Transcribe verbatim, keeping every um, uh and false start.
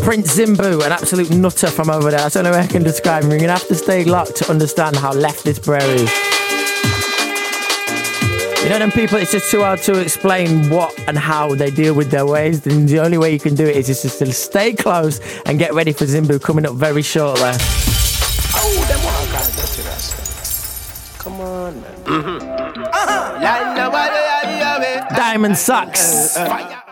Prince Zimbu, an absolute nutter from over there. That's the only way I can describe him. You're going to have to stay locked to understand how left this bro is. You know them people, it's just too hard to explain what and how they deal with their ways. Then the only way you can do it is just to stay close and get ready for Zimbu coming up very shortly. Oh, them one can't get to that. Come on, man. Mm-hmm. Uh-huh. Diamond Sucks. Fire.